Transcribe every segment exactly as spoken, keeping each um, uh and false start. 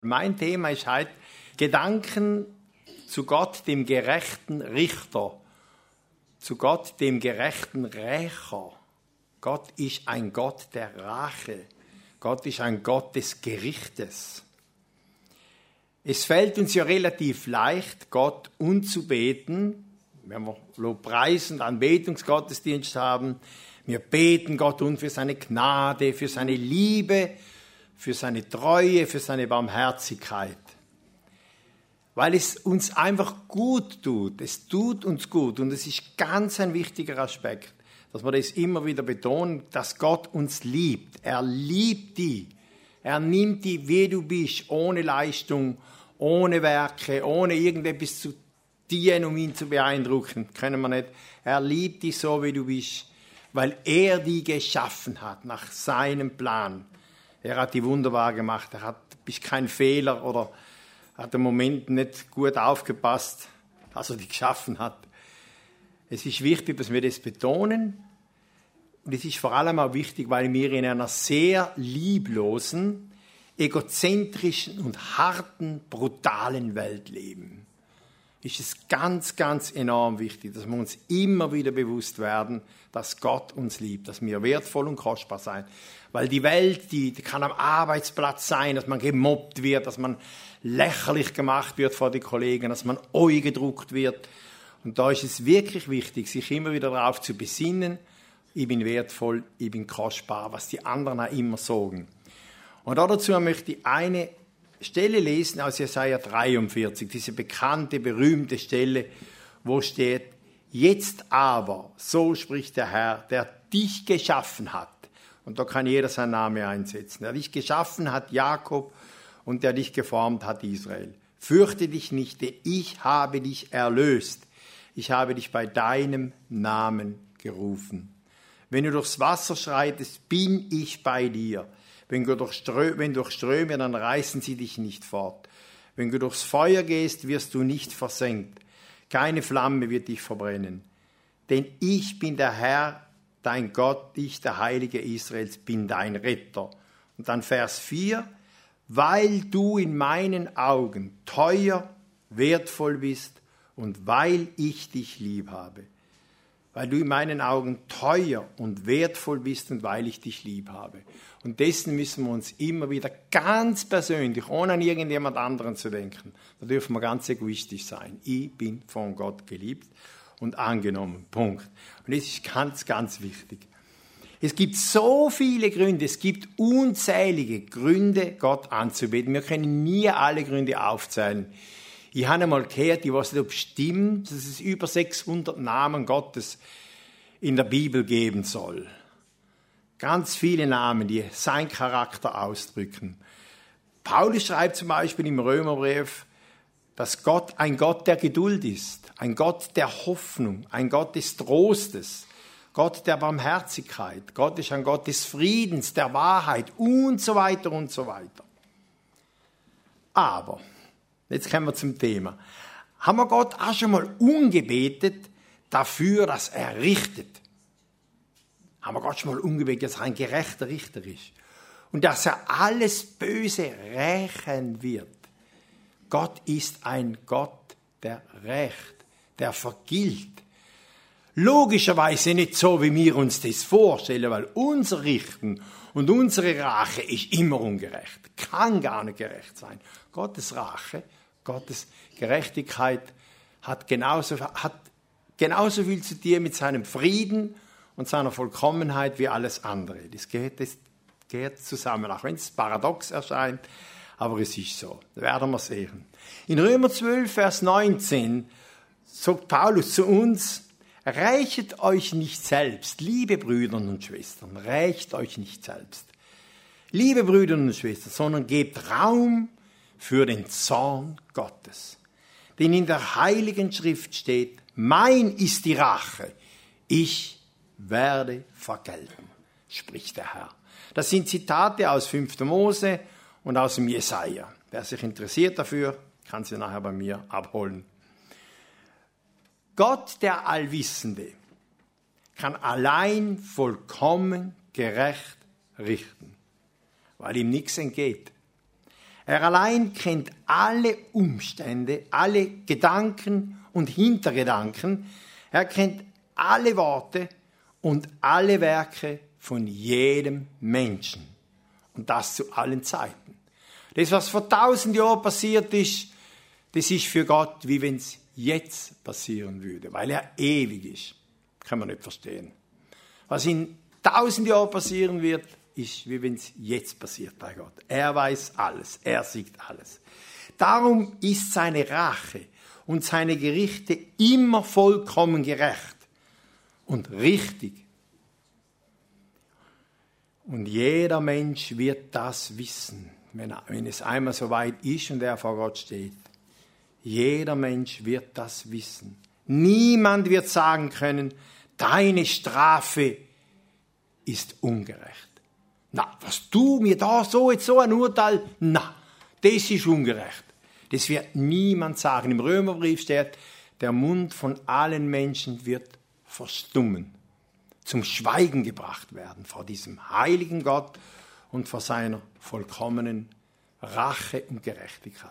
Mein Thema ist heute Gedanken zu Gott, dem gerechten Richter, zu Gott, dem gerechten Rächer. Gott ist ein Gott der Rache. Gott ist ein Gott des Gerichtes. Es fällt uns ja relativ leicht, Gott anzubeten, wenn wir Lobpreis- und Anbetungsgottesdienst haben. Wir beten Gott an für seine Gnade, für seine Liebe, für seine Treue, für seine Barmherzigkeit. Weil es uns einfach gut tut. Es tut uns gut. Und es ist ganz ein wichtiger Aspekt, dass wir das immer wieder betonen, dass Gott uns liebt. Er liebt dich. Er nimmt dich, wie du bist, ohne Leistung, ohne Werke, ohne irgendetwas zu dienen, um ihn zu beeindrucken. Können wir nicht. Er liebt dich so, wie du bist, weil er dich geschaffen hat, nach seinem Plan. Er hat die wunderbar gemacht. Er hat, bist kein Fehler oder hat im Moment nicht gut aufgepasst, als er dich geschaffen hat. Es ist wichtig, dass wir das betonen. Und es ist vor allem auch wichtig, weil wir in einer sehr lieblosen, egozentrischen und harten, brutalen Welt leben. Ist es ganz, ganz enorm wichtig, dass wir uns immer wieder bewusst werden, dass Gott uns liebt, dass wir wertvoll und kostbar sein. Weil die Welt, die, die kann am Arbeitsplatz sein, dass man gemobbt wird, dass man lächerlich gemacht wird vor den Kollegen, dass man Augen gedruckt wird. Und da ist es wirklich wichtig, sich immer wieder darauf zu besinnen, ich bin wertvoll, ich bin kostbar, was die anderen auch immer sagen. Und dazu möchte ich eine Stelle lesen aus Jesaja dreiundvierzig, diese bekannte, berühmte Stelle, wo steht, jetzt aber, so spricht der Herr, der dich geschaffen hat. Und da kann jeder seinen Namen einsetzen. Der dich geschaffen hat, Jakob, und der dich geformt hat, Israel. Fürchte dich nicht, denn ich habe dich erlöst. Ich habe dich bei deinem Namen gerufen. Wenn du durchs Wasser schreitest, bin ich bei dir. Wenn du durch Ströme, wenn durch Ströme, dann reißen sie dich nicht fort. Wenn du durchs Feuer gehst, wirst du nicht versenkt. Keine Flamme wird dich verbrennen. Denn ich bin der Herr, dein Gott, ich, der Heilige Israels, bin dein Retter. Und dann Vers vier. Weil du in meinen Augen teuer, wertvoll bist und weil ich dich lieb habe. Weil du in meinen Augen teuer und wertvoll bist und weil ich dich lieb habe. Und dessen müssen wir uns immer wieder ganz persönlich, ohne an irgendjemand anderen zu denken, da dürfen wir ganz egoistisch sein. Ich bin von Gott geliebt und angenommen. Punkt. Und das ist ganz, ganz wichtig. Es gibt so viele Gründe, es gibt unzählige Gründe, Gott anzubeten. Wir können nie alle Gründe aufzählen. Ich habe einmal gehört, ich weiß nicht, ob es stimmt, dass es über sechshundert Namen Gottes in der Bibel geben soll. Ganz viele Namen, die seinen Charakter ausdrücken. Paulus schreibt zum Beispiel im Römerbrief, dass Gott ein Gott der Geduld ist, ein Gott der Hoffnung, ein Gott des Trostes, Gott der Barmherzigkeit. Gott ist ein Gott des Friedens, der Wahrheit und so weiter und so weiter. Aber jetzt kommen wir zum Thema. Haben wir Gott auch schon mal angebetet dafür, dass er richtet? Haben wir Gott schon mal angebetet, dass er ein gerechter Richter ist? Und dass er alles Böse rächen wird. Gott ist ein Gott, der rächt, der vergilt. Logischerweise nicht so, wie wir uns das vorstellen, weil unser Richten und unsere Rache ist immer ungerecht. Kann gar nicht gerecht sein. Gottes Rache, Gottes Gerechtigkeit hat genauso, hat genauso viel zu tun mit seinem Frieden und seiner Vollkommenheit wie alles andere. Das gehört, das gehört zusammen, auch wenn es paradox erscheint, aber es ist so. Das werden wir sehen. In Römer zwölf, Vers neunzehn sagt Paulus zu uns, rächet euch nicht selbst, liebe Brüder und Schwestern, rächt euch nicht selbst. Liebe Brüder und Schwestern, sondern gebt Raum für den Zorn Gottes. Denn in der Heiligen Schrift steht, mein ist die Rache, ich werde vergelten, spricht der Herr. Das sind Zitate aus fünfter Mose und aus dem Jesaja. Wer sich interessiert dafür, kann sie nachher bei mir abholen. Gott, der Allwissende, kann allein vollkommen gerecht richten, weil ihm nichts entgeht. Er allein kennt alle Umstände, alle Gedanken und Hintergedanken. Er kennt alle Worte und alle Werke von jedem Menschen. Und das zu allen Zeiten. Das, was vor tausend Jahren passiert ist, das ist für Gott, wie wenn es jetzt passieren würde, weil er ewig ist. Kann man nicht verstehen. Was in tausend Jahren passieren wird, ist, wie wenn es jetzt passiert bei Gott. Er weiß alles, er sieht alles. Darum ist seine Rache und seine Gerichte immer vollkommen gerecht und richtig. Und jeder Mensch wird das wissen, wenn, er, wenn es einmal so weit ist und er vor Gott steht. Jeder Mensch wird das wissen. Niemand wird sagen können, deine Strafe ist ungerecht. Na, was du mir da so jetzt so ein Urteil, na, das ist ungerecht. Das wird niemand sagen. Im Römerbrief steht, der Mund von allen Menschen wird verstummen, zum Schweigen gebracht werden vor diesem heiligen Gott und vor seiner vollkommenen Rache und Gerechtigkeit.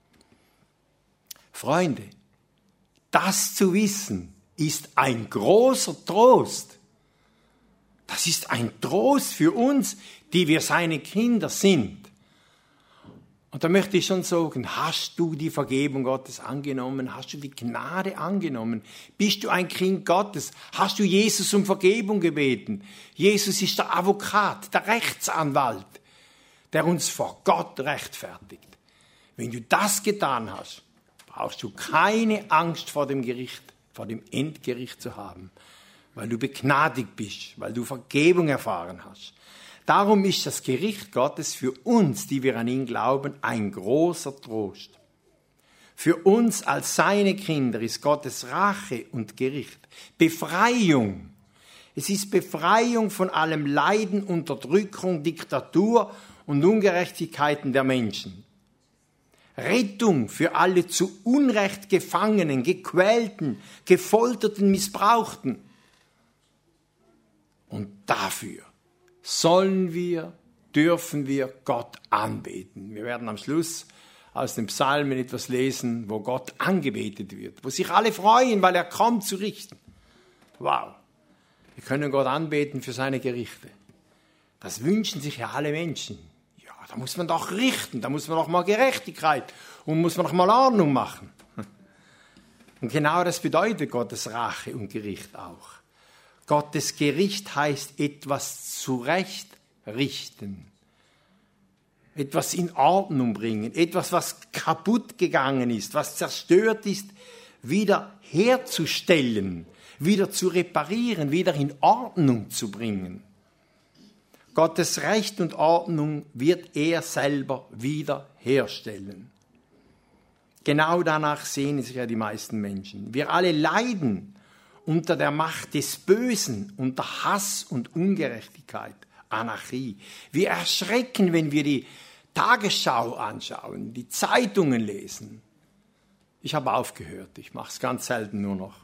Freunde, das zu wissen, ist ein großer Trost. Das ist ein Trost für uns, die wir seine Kinder sind. Und da möchte ich schon sagen, hast du die Vergebung Gottes angenommen? Hast du die Gnade angenommen? Bist du ein Kind Gottes? Hast du Jesus um Vergebung gebeten? Jesus ist der Advokat, der Rechtsanwalt, der uns vor Gott rechtfertigt. Wenn du das getan hast, brauchst du keine Angst vor dem Gericht, vor dem Endgericht zu haben, weil du begnadigt bist, weil du Vergebung erfahren hast. Darum ist das Gericht Gottes für uns, die wir an ihn glauben, ein großer Trost. Für uns als seine Kinder ist Gottes Rache und Gericht Befreiung. Es ist Befreiung von allem Leiden, Unterdrückung, Diktatur und Ungerechtigkeiten der Menschen. Rettung für alle zu Unrecht Gefangenen, Gequälten, Gefolterten, Missbrauchten. Und dafür sollen wir, dürfen wir Gott anbeten. Wir werden am Schluss aus den Psalmen etwas lesen, wo Gott angebetet wird, wo sich alle freuen, weil er kommt zu richten. Wow, wir können Gott anbeten für seine Gerichte. Das wünschen sich ja alle Menschen. Ja, da muss man doch richten, da muss man doch mal Gerechtigkeit und muss man doch mal Ordnung machen. Und genau das bedeutet Gottes Rache und Gericht auch. Gottes Gericht heißt etwas zurechtrichten, etwas in Ordnung bringen, etwas, was kaputt gegangen ist, was zerstört ist, wieder herzustellen, wieder zu reparieren, wieder in Ordnung zu bringen. Gottes Recht und Ordnung wird er selber wieder herstellen. Genau danach sehnen sich ja die meisten Menschen. Wir alle leiden unter der Macht des Bösen, unter Hass und Ungerechtigkeit, Anarchie. Wir erschrecken, wenn wir die Tagesschau anschauen, die Zeitungen lesen. Ich habe aufgehört, ich mache es ganz selten nur noch.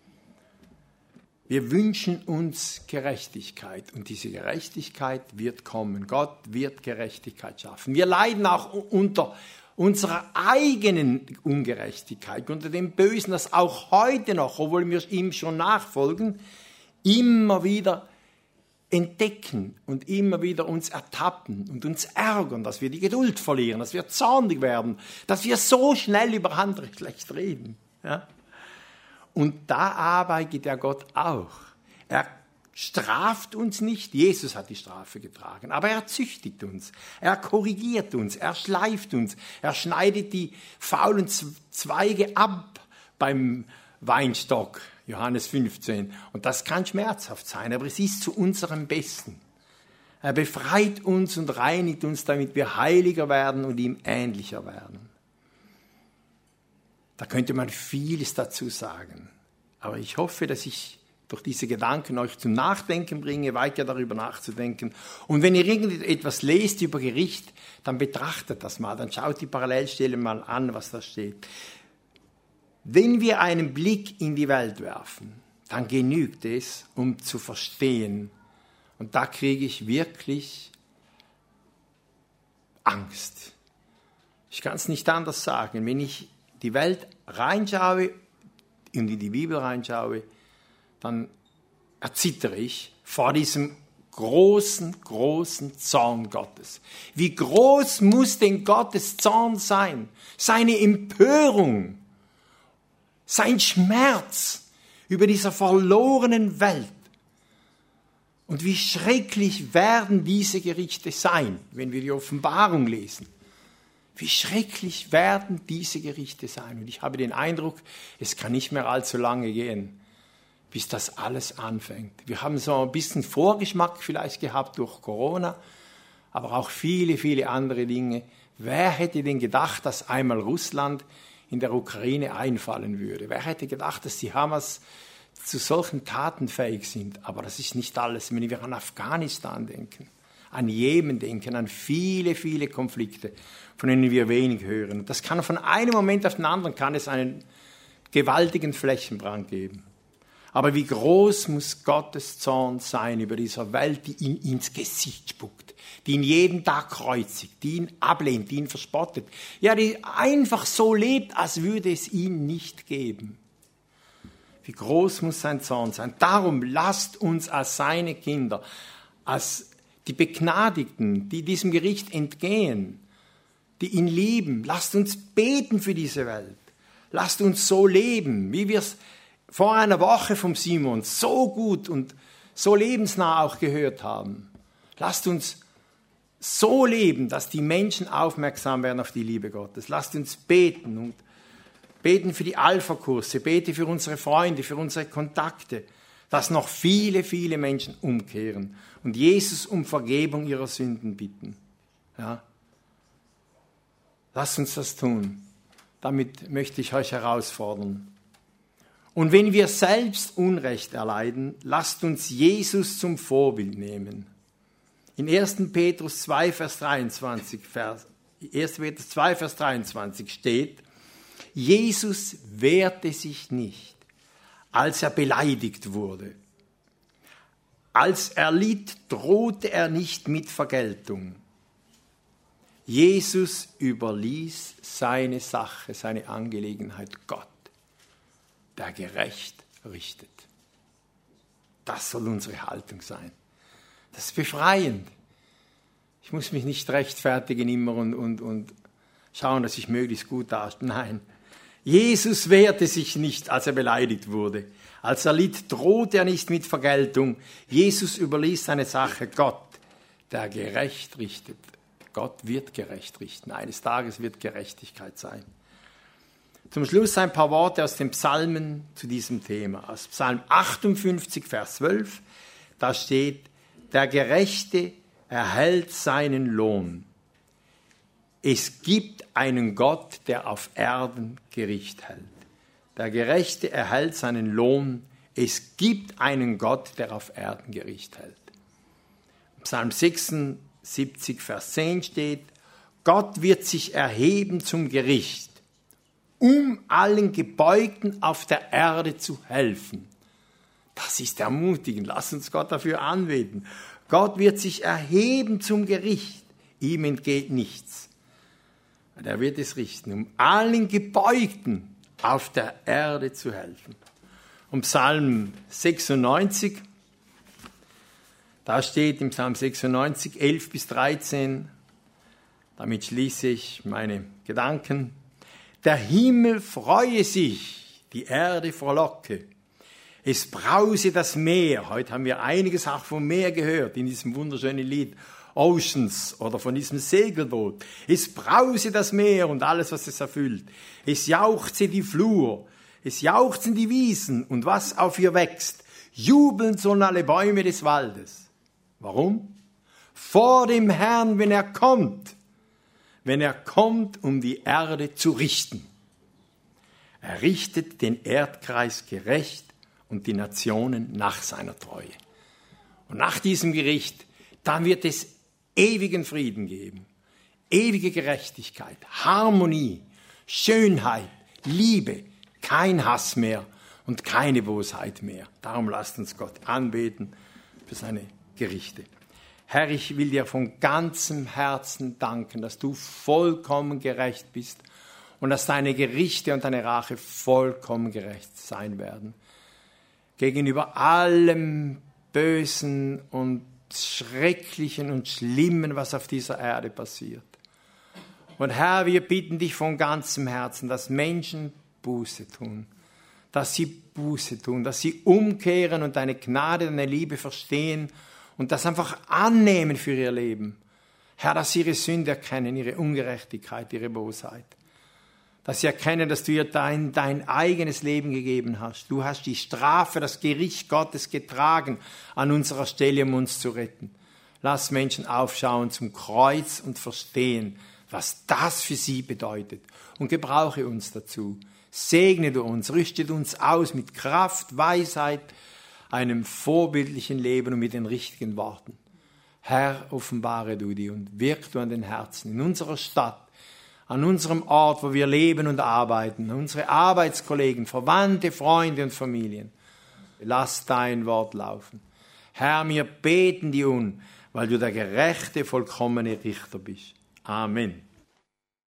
Wir wünschen uns Gerechtigkeit und diese Gerechtigkeit wird kommen. Gott wird Gerechtigkeit schaffen. Wir leiden auch unter unserer eigenen Ungerechtigkeit, unter dem Bösen, das auch heute noch, obwohl wir ihm schon nachfolgen, immer wieder entdecken und immer wieder uns ertappen und uns ärgern, dass wir die Geduld verlieren, dass wir zornig werden, dass wir so schnell über andere schlecht reden. Ja? Und da arbeitet der Gott auch. Er straft uns nicht, Jesus hat die Strafe getragen, aber er züchtigt uns, er korrigiert uns, er schleift uns, er schneidet die faulen Zweige ab beim Weinstock, Johannes fünfzehn. Und das kann schmerzhaft sein, aber es ist zu unserem Besten. Er befreit uns und reinigt uns, damit wir heiliger werden und ihm ähnlicher werden. Da könnte man vieles dazu sagen, aber ich hoffe, dass ich durch diese Gedanken euch zum Nachdenken bringe, weiter darüber nachzudenken. Und wenn ihr irgendetwas lest über Gericht, dann betrachtet das mal, dann schaut die Parallelstelle mal an, was da steht. Wenn wir einen Blick in die Welt werfen, dann genügt es, um zu verstehen. Und da kriege ich wirklich Angst. Ich kann es nicht anders sagen. Wenn ich die Welt reinschaue und in die Bibel reinschaue, dann erzittere ich vor diesem großen, großen Zorn Gottes. Wie groß muss denn Gottes Zorn sein? Seine Empörung, sein Schmerz über dieser verlorenen Welt. Und wie schrecklich werden diese Gerichte sein, wenn wir die Offenbarung lesen. Wie schrecklich werden diese Gerichte sein. Und ich habe den Eindruck, es kann nicht mehr allzu lange gehen, bis das alles anfängt. Wir haben so ein bisschen Vorgeschmack vielleicht gehabt durch Corona, aber auch viele, viele andere Dinge. Wer hätte denn gedacht, dass einmal Russland in der Ukraine einfallen würde? Wer hätte gedacht, dass die Hamas zu solchen Taten fähig sind? Aber das ist nicht alles. Wenn wir an Afghanistan denken, an Jemen denken, an viele, viele Konflikte, von denen wir wenig hören. Das kann von einem Moment auf den anderen kann es einen gewaltigen Flächenbrand geben. Aber wie groß muss Gottes Zorn sein über dieser Welt, die ihn ins Gesicht spuckt, die ihn jeden Tag kreuzigt, die ihn ablehnt, die ihn verspottet. Ja, die einfach so lebt, als würde es ihn nicht geben. Wie groß muss sein Zorn sein? Darum lasst uns als seine Kinder, als die Begnadigten, die diesem Gericht entgehen, die ihn lieben, lasst uns beten für diese Welt. Lasst uns so leben, wie wir es vor einer Woche vom Simon so gut und so lebensnah auch gehört haben. Lasst uns so leben, dass die Menschen aufmerksam werden auf die Liebe Gottes. Lasst uns beten und beten für die Alpha-Kurse, bete für unsere Freunde, für unsere Kontakte, dass noch viele, viele Menschen umkehren und Jesus um Vergebung ihrer Sünden bitten. Ja? Lasst uns das tun. Damit möchte ich euch herausfordern. Und wenn wir selbst Unrecht erleiden, lasst uns Jesus zum Vorbild nehmen. In erster Petrus zwei, Vers dreiundzwanzig, Vers, erster Petrus zwei, Vers dreiundzwanzig steht, Jesus wehrte sich nicht, als er beleidigt wurde. Als er litt, drohte er nicht mit Vergeltung. Jesus überließ seine Sache, seine Angelegenheit Gott, der gerecht richtet. Das soll unsere Haltung sein. Das ist befreiend. Ich muss mich nicht rechtfertigen immer und, und, und schauen, dass ich möglichst gut dastehe. Nein, Jesus wehrte sich nicht, als er beleidigt wurde. Als er litt, drohte er nicht mit Vergeltung. Jesus überließ seine Sache Gott, der gerecht richtet. Gott wird gerecht richten. Eines Tages wird Gerechtigkeit sein. Zum Schluss ein paar Worte aus den Psalmen zu diesem Thema. Aus Psalm achtundfünfzig, Vers zwölf, da steht, der Gerechte erhält seinen Lohn. Es gibt einen Gott, der auf Erden Gericht hält. Der Gerechte erhält seinen Lohn. Es gibt einen Gott, der auf Erden Gericht hält. Psalm sechsundsiebzig, Vers zehn steht, Gott wird sich erheben zum Gericht, um allen Gebeugten auf der Erde zu helfen. Das ist ermutigend. Lass uns Gott dafür anbeten. Gott wird sich erheben zum Gericht. Ihm entgeht nichts. Er wird es richten, um allen Gebeugten auf der Erde zu helfen. Und Psalm sechsundneunzig, da steht im Psalm sechsundneunzig, elf bis dreizehn, damit schließe ich meine Gedanken. Der Himmel freue sich, die Erde frohlocke. Es brause das Meer. Heute haben wir einiges auch vom Meer gehört in diesem wunderschönen Lied Oceans oder von diesem Segelboot. Es brause das Meer und alles, was es erfüllt. Es jauchze die Flur, es jauchzen die Wiesen und was auf ihr wächst. Jubeln sollen alle Bäume des Waldes. Warum? Vor dem Herrn, wenn er kommt. Wenn er kommt, um die Erde zu richten. Er richtet den Erdkreis gerecht und die Nationen nach seiner Treue. Und nach diesem Gericht, dann wird es ewigen Frieden geben, ewige Gerechtigkeit, Harmonie, Schönheit, Liebe, kein Hass mehr und keine Bosheit mehr. Darum lasst uns Gott anbeten für seine Gerichte. Herr, ich will dir von ganzem Herzen danken, dass du vollkommen gerecht bist und dass deine Gerichte und deine Rache vollkommen gerecht sein werden. Gegenüber allem Bösen und Schrecklichen und Schlimmen, was auf dieser Erde passiert. Und Herr, wir bitten dich von ganzem Herzen, dass Menschen Buße tun, dass sie Buße tun, dass sie umkehren und deine Gnade, deine Liebe verstehen und das einfach annehmen für ihr Leben. Herr, dass sie ihre Sünde erkennen, ihre Ungerechtigkeit, ihre Bosheit. Dass sie erkennen, dass du ihr dein, dein eigenes Leben gegeben hast. Du hast die Strafe, das Gericht Gottes getragen an unserer Stelle, um uns zu retten. Lass Menschen aufschauen zum Kreuz und verstehen, was das für sie bedeutet. Und gebrauche uns dazu. Segne du uns, rüste uns aus mit Kraft, Weisheit, einem vorbildlichen Leben und mit den richtigen Worten. Herr, offenbare du die und wirk du an den Herzen in unserer Stadt, an unserem Ort, wo wir leben und arbeiten, unsere Arbeitskollegen, Verwandte, Freunde und Familien. Lass dein Wort laufen. Herr, wir beten dir um, weil du der gerechte, vollkommene Richter bist. Amen.